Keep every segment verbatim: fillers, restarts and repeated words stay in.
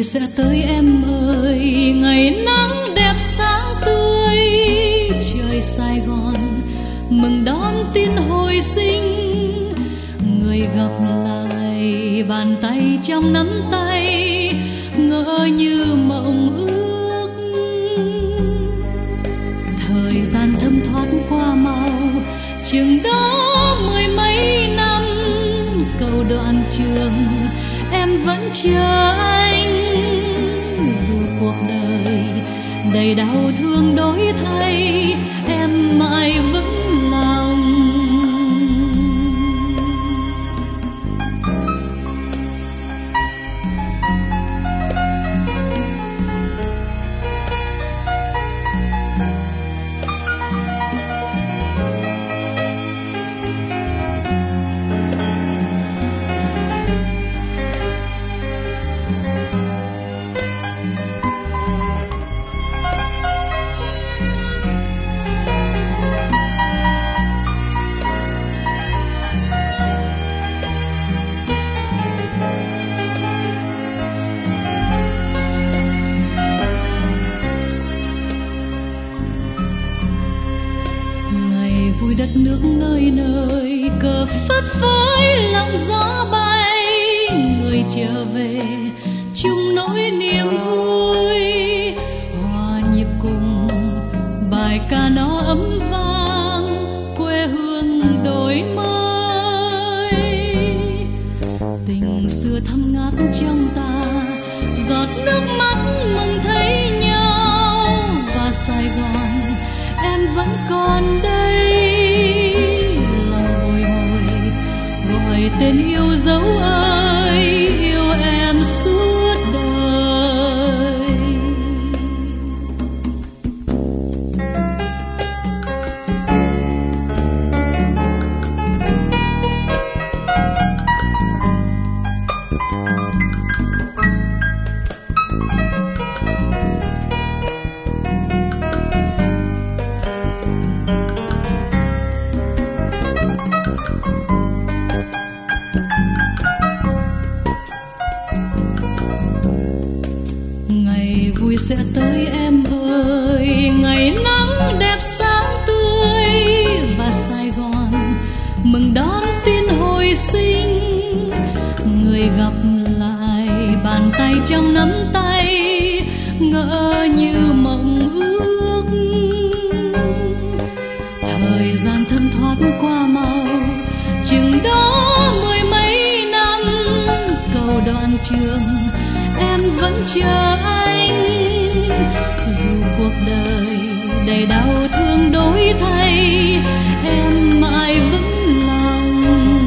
sẽ tới em ơi, ngày nắng đẹp sáng tươi. Trời Sài Gòn mừng đón tin hồi sinh, người gặp lại bàn tay trong nắm tay, ngỡ như mộng ước. Thời gian thấm thoát qua mau, chừng đó mười mấy năm, câu đoạn trường em vẫn chờ anh. Dù cuộc đời đầy đau thương đổi thay, em mãi vững lòng. Vui đất nước nơi nơi, cờ phất phới lặng gió bay, người trở về chung nỗi niềm vui. Hòa nhịp cùng bài ca nó ấm vang, quê hương đổi mới. Tình xưa thắm ngát trong ta, giọt nước mắt mừng thấy nhau. Và Sài Gòn em vẫn còn đây, tên yêu dấu ơi, yêu em suốt đời. Vui sẽ tới em ơi, ngày nắng đẹp sáng tươi. Và Sài Gòn mừng đón tin hồi sinh, người gặp lại bàn tay trong nắm tay, ngỡ như mộng ước. Thời gian thấm thoát qua mau, chừng đó mười mấy năm, câu đoạn trường em vẫn chờ anh. Dù cuộc đời đầy đau thương đổi thay, em mãi vững lòng.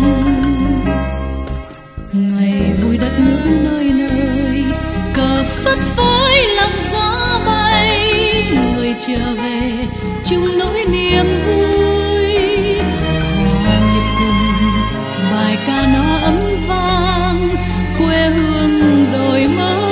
Ngày vui đất nước nơi nơi, cờ phất phới lặng gió bay, người trở về chung nỗi niềm vui. Hòa nhịp cùng bài ca nó ấm vang, quê hương đổi mới.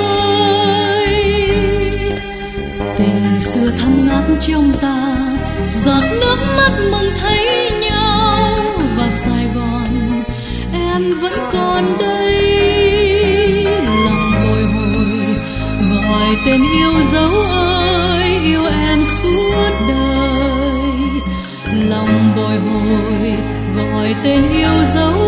Tình xưa thắm ngát trong ta, giọt nước mắt mừng thấy nhau. Và Sài Gòn em vẫn còn đây, lòng bồi hồi gọi tên yêu dấu ơi, yêu em suốt đời. Lòng bồi hồi gọi tên yêu dấu